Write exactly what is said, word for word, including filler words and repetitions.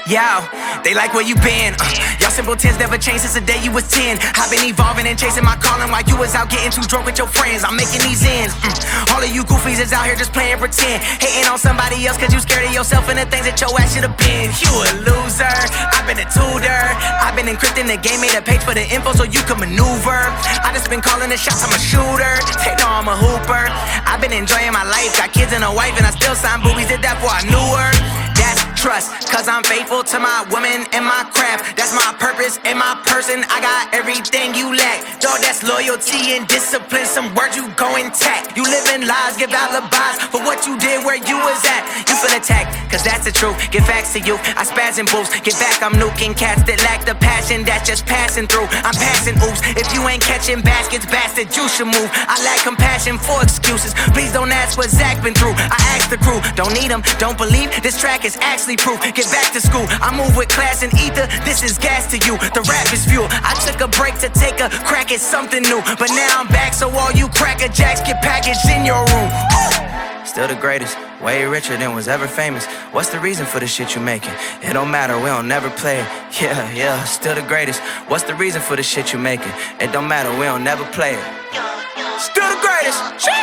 Yo, they like where you been. Uh, y'all simpletons never changed since the day you was ten. I've been evolving and chasing my calling while you was out getting too drunk with your friends. I'm making these ends. Mm. All of you goofies is out here just playing pretend, hating on somebody else cause you scared of yourself and the things that your ass should've been. You a loser, I've been a tutor. I've been encrypting the game, made a page for the info so you can maneuver. I just been calling the shots, I'm a shooter. They know I'm a hooper. I've been enjoying my life, got kids and a wife, and I still sign boobies, did that before I knew her. That's trust, cause I'm faithful to my woman and my craft. That's my purpose and my person, I got everything you lack. Dog, that's loyalty and discipline, some words you go intact. You living lies, give alibis for what you did where you was at. You feel attacked, cause that's the truth. Get facts to you, I spaz and boost. Get back, I'm nuking cats that lack the passion that's just passing through. I'm passing oops, if you ain't catching baskets, bastard, you should move. I lack compassion for excuses, please don't ask what Zach been through. I asked the crew, don't need them, don't believe this track is actually proof. Get back to school, I move with class and ether, this is gas to you. The rap is fuel, I took a break to take a crack at something new, but now I'm back, so all you cracker jacks get packaged in your room. Still the greatest, way richer than was ever famous. What's the reason for the shit you making? It don't matter, we don't never play it. Yeah, yeah, still the greatest. What's the reason for the shit you making? It don't matter, we don't never play it. Still the greatest.